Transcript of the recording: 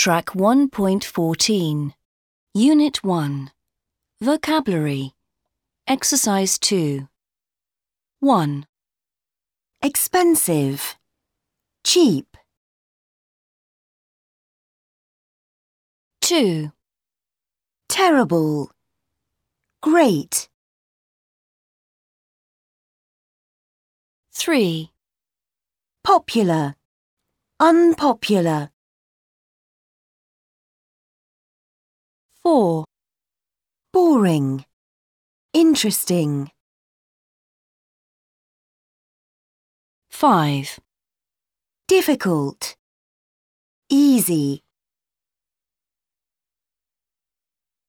Track 1.14 Unit 1 Vocabulary Exercise 2 1. Expensive, cheap. 2. Terrible, great. 3. Popular, unpopular. 4. Boring, interesting. 5. Difficult, easy.